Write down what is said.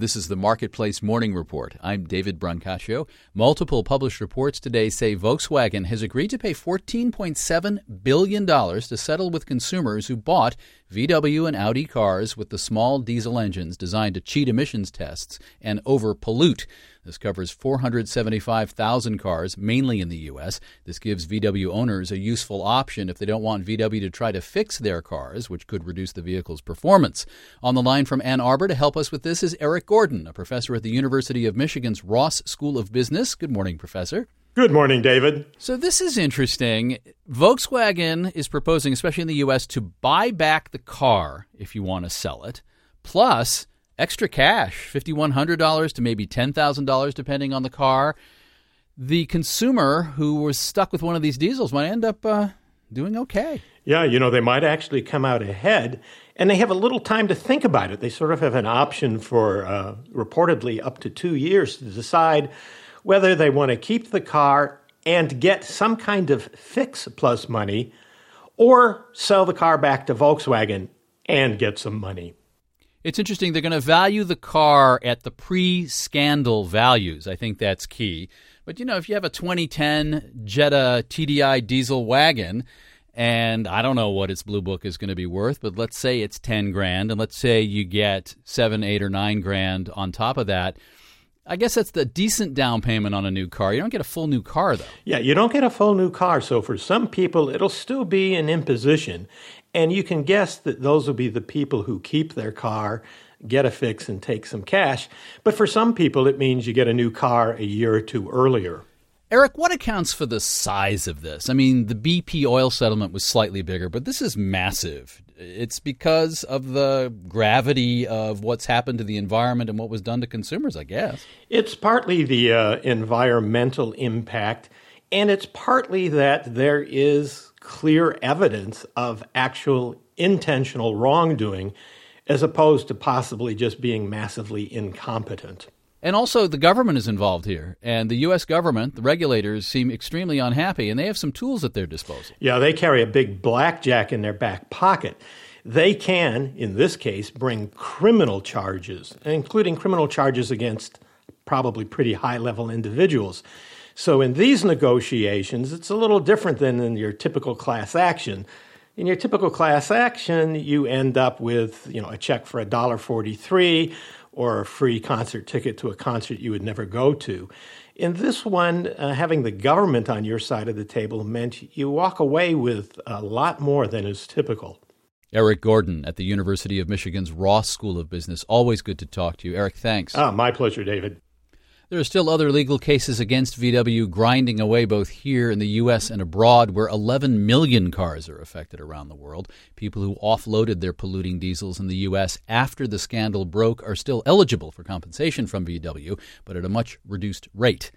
This is the Marketplace Morning Report. I'm David Brancaccio. Multiple published reports today say Volkswagen has agreed to pay $14.7 billion to settle with consumers who bought VW and Audi cars with the small diesel engines designed to cheat emissions tests and over-pollute. This covers 475,000 cars, mainly in the U.S. This gives VW owners a useful option if they don't want VW to try to fix their cars, which could reduce the vehicle's performance. On the line from Ann Arbor to help us with this is Eric Gordon, a professor at the University of Michigan's Ross School of Business. Good morning, Professor. Good morning, David. So this is interesting. Volkswagen is proposing, especially in the U.S., to buy back the car if you want to sell it, plus extra cash, $5,100 to maybe $10,000, depending on the car. The consumer who was stuck with one of these diesels might end up doing okay. Yeah, they might actually come out ahead, and they have a little time to think about it. They sort of have an option for reportedly up to 2 years to decide whether they want to keep the car and get some kind of fix plus money, or sell the car back to Volkswagen and get some money. It's interesting. They're going to value the car at the pre-scandal values. I think that's key. But, if you have a 2010 Jetta TDI diesel wagon, and I don't know what its Blue Book is going to be worth, but let's say it's $10,000, and let's say you get $7,000, $8,000, or $9,000 on top of that. I guess that's the decent down payment on a new car. You don't get a full new car, though. Yeah, you don't get a full new car. So for some people, it'll still be an imposition. And you can guess that those will be the people who keep their car, get a fix, and take some cash. But for some people, it means you get a new car a year or two earlier. Eric, what accounts for the size of this? I mean, the BP oil settlement was slightly bigger, but this is massive. It's because of the gravity of what's happened to the environment and what was done to consumers, I guess. It's partly the environmental impact, and it's partly that there is clear evidence of actual intentional wrongdoing as opposed to possibly just being massively incompetent. And also the government is involved here, and the U.S. government, the regulators, seem extremely unhappy, and they have some tools at their disposal. Yeah, they carry a big blackjack in their back pocket. They can, in this case, bring criminal charges, including criminal charges against probably pretty high-level individuals. So in these negotiations, it's a little different than in your typical class action. In your typical class action, you end up with, a check for $1.43 or a free concert ticket to a concert you would never go to. In this one, having the government on your side of the table meant you walk away with a lot more than is typical. Eric Gordon at the University of Michigan's Ross School of Business. Always good to talk to you. Eric, thanks. My pleasure, David. There are still other legal cases against VW grinding away both here in the U.S. and abroad, where 11 million cars are affected around the world. People who offloaded their polluting diesels in the U.S. after the scandal broke are still eligible for compensation from VW, but at a much reduced rate.